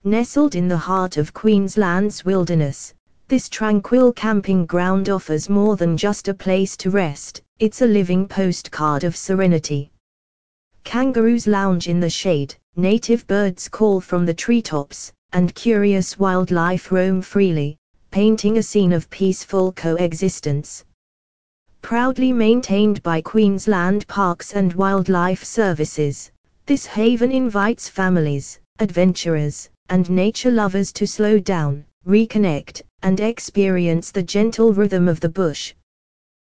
Nestled in the heart of Queensland's wilderness, this tranquil camping ground offers more than just a place to rest, it's a living postcard of serenity. Kangaroos lounge in the shade, native birds call from the treetops, and curious wildlife roam freely, painting a scene of peaceful coexistence. Proudly maintained by Queensland Parks and Wildlife Services, this haven invites families, adventurers, and nature lovers to slow down, reconnect, and experience the gentle rhythm of the bush,